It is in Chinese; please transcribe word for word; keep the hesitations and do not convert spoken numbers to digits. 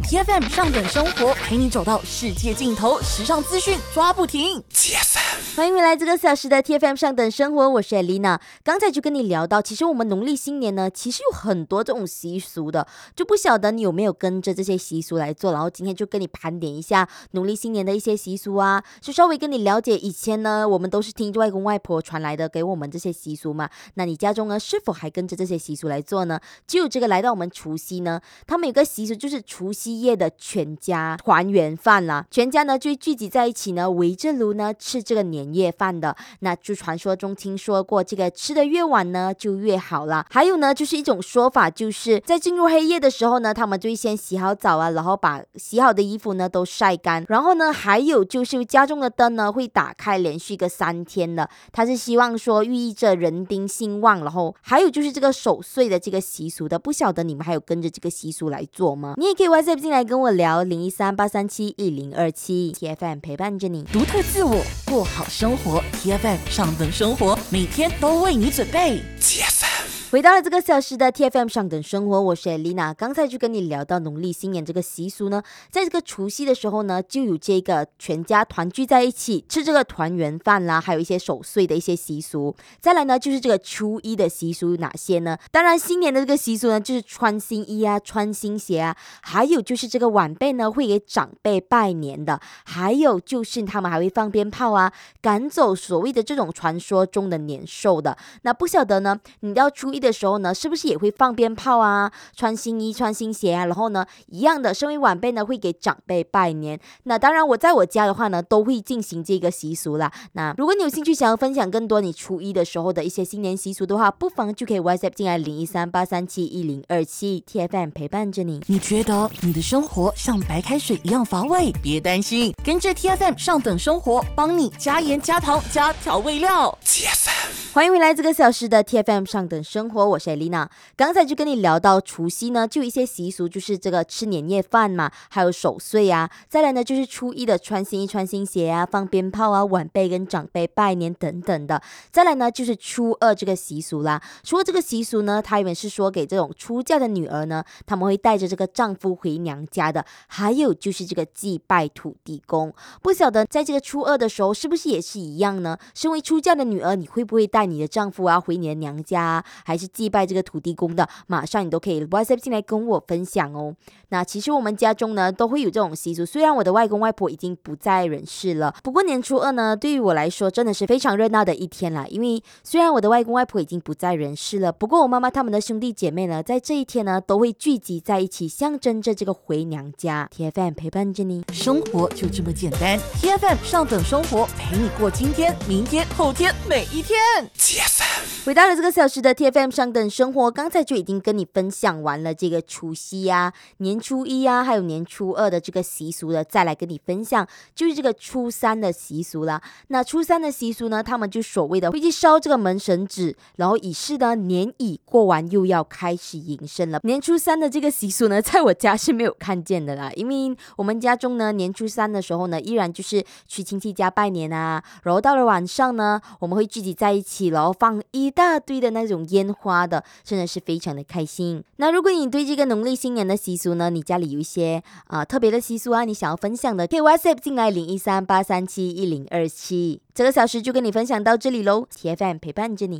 T F M 上等生活，陪你走到世界尽头，时尚资讯抓不停。T F M 欢迎回来这个小时的 T F M 上等生活，我是 Elena。刚才就跟你聊到，其实我们农历新年呢，其实有很多这种习俗的，就不晓得你有没有跟着这些习俗来做。然后今天就跟你盘点一下农历新年的一些习俗啊，就稍微跟你了解以前呢，我们都是听外公外婆传来的，给我们这些习俗嘛。那你家中呢，是否还跟着这些习俗来做呢？只有这个来到我们除夕呢，他们有个习俗就是除夕夜的全家团圆饭啦，全家呢就聚集在一起呢，围着炉呢吃这个年夜饭的。那就传说中听说过，这个吃的越晚呢就越好啦。还有呢，就是一种说法，就是在进入黑夜的时候呢，他们就会先洗好澡啊，然后把洗好的衣服呢都晒干。然后呢，还有就是家中的灯呢会打开连续个三天的，它是希望说寓意着人丁兴旺。然后还有就是这个守岁的这个习俗的，不晓得你们还有跟着这个习俗来做吗？你也可以 WhatsApp 进来跟我聊零一三八三七一零二七 T F M 陪伴着你， 独特自我，过好生活。T F M 上等生活，每天都为你准备。T F M 回到了这个小时的 T F M 上等生活，我是 Elena。刚才就跟你聊到农历新年这个习俗呢，在这个除夕的时候呢，就有这个全家团聚在一起吃这个团圆饭啦，还有一些守岁的一些习俗。再来呢，就是这个初一的习俗有哪些呢？当然新年的这个习俗呢，就是穿新衣啊，穿新鞋啊，还有就是这个晚辈呢会给长辈拜年的，还有就是他们还会放鞭炮啊，赶走所谓的这种传说中的年兽的。那不晓得呢，你到初一的时候呢，是不是也会放鞭炮啊，穿新衣穿新鞋啊，然后呢一样的身为晚辈呢会给长辈拜年。那当然我在我家的话呢都会进行这个习俗啦。那如果你有兴趣想要分享更多你初一的时候的一些新年习俗的话，不妨就可以 WhatsApp 进来零一三八三七一零二七 T F M 陪伴着你。 你觉得你的生活像白开水一样乏味？别担心，跟着 T F M 上等生活，帮你加盐加糖加调味料。T F M 欢迎回来这个小时的 T F M 上等生活，我是 Elena。 刚才就跟你聊到除夕呢，就有一些习俗，就是这个吃年夜饭嘛，还有守岁啊。再来呢，就是初一的穿新衣穿新鞋啊，放鞭炮啊，晚辈跟长辈拜年等等的。再来呢，就是初二这个习俗啦。除了这个习俗呢，他原本是说给这种出嫁的女儿呢，他们会带着这个丈夫回娘家的。还有就是这个祭拜土地公。不晓得在这个初二的时候是不是也是一样呢？身为出嫁的女儿，你会不会带你的丈夫啊回你的娘家啊，还是祭拜这个土地公的？马上你都可以 WhatsApp 进来跟我分享哦。那其实我们家中呢都会有这种习俗，虽然我的外公外婆已经不在人世了，不过年初二呢对于我来说真的是非常热闹的一天啦。因为虽然我的外公外婆已经不在人世了，不过我妈妈他们的兄弟姐妹呢在这一天呢都会聚集在一起，象征着这个回娘家。 T F M 陪伴着你， 生活就这么简单。 T F M 上等生活，陪你过今天明天后天每一天。 T F M 回到了这个小时的 T F M 上等生活，刚才就已经跟你分享完了这个除夕啊、年初一啊还有年初二的这个习俗了。再来跟你分享就是这个初三的习俗啦。那初三的习俗呢，他们就所谓的会去烧这个门神纸，然后以示呢年已过完又要开始迎生了。年初三的这个习俗呢，在我家是没有看见的啦，因为我们家中呢年初三的时候呢依然就是去亲戚家拜年啊，然后到了晚上呢我们会聚集在一起，然后放一大堆的那种烟花的，真的是非常的开心。那如果你对这个农历新年的习俗呢，你家里有一些呃特别的习俗啊，你想要分享的，可以 WhatsApp 进来零一三八三七一零二七。这个小时就跟你分享到这里咯， T F M 陪伴着你。